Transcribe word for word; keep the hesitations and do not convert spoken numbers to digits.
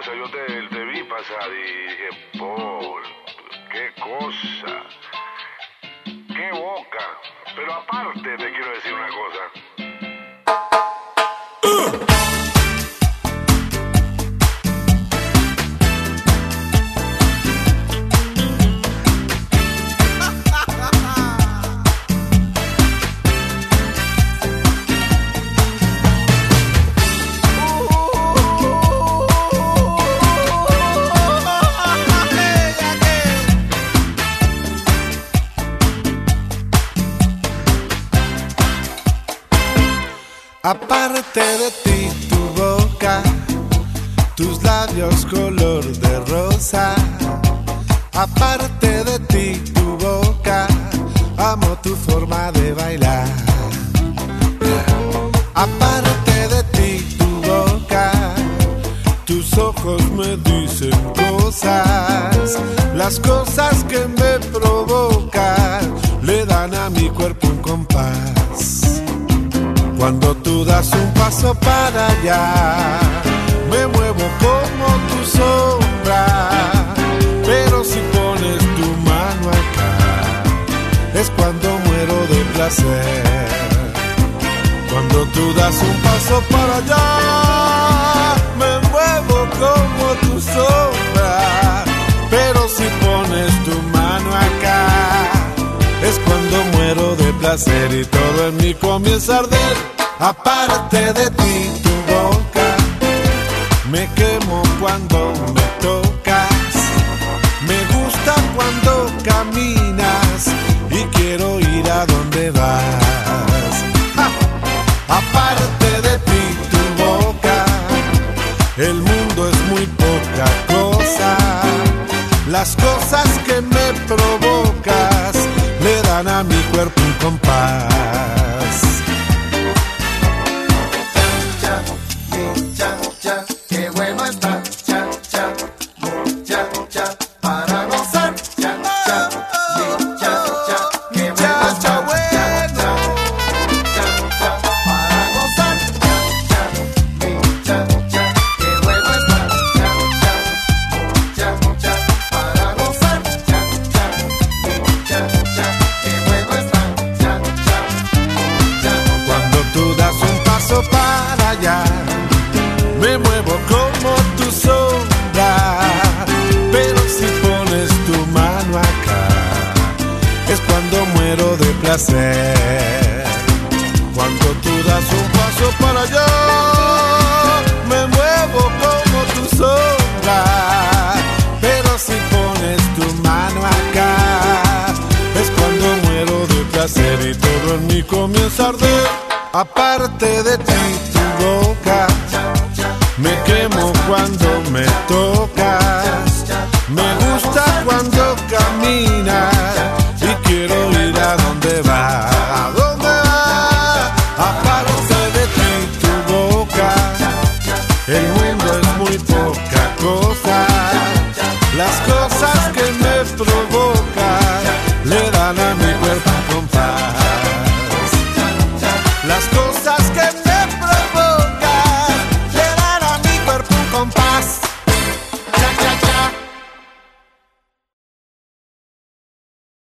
cosa, yo te, te vi pasar y dije, Paul, qué cosa, qué boca. Pero aparte te quiero decir una cosa. Uh. Aparte de ti, tu boca, tus labios color de rosa. Aparte de ti, tu boca, amo tu forma de bailar. Aparte de ti, tu boca, tus ojos me dicen cosas. Las cosas que me provocan le dan a mi cuerpo un compás. Cuando tú das un paso para allá, me muevo como tu sombra. Pero si pones tu mano acá, es cuando muero de placer. Cuando tú das un paso para allá, me muevo como tu sombra. Pero si pones tu mano acá, es cuando muero de placer y todo en mí comienza a arder. Aparte de ti, tu boca, me quemo cuando me tocas. Me gusta cuando caminas y quiero ir a donde vas. ¡Ja! Aparte de ti, tu boca, el mundo es muy poca cosa. Las cosas que me provocas le dan a mi cuerpo un compás. Para allá, me muevo como tu sombra. Pero si pones tu mano acá, es cuando muero de placer. Cuando tú das un paso para allá, me muevo como tu sombra. Pero si pones tu mano acá, es cuando muero de placer y todo en mí comienza a arder. Aparte de ti, tu boca, me quemo cuando me toca.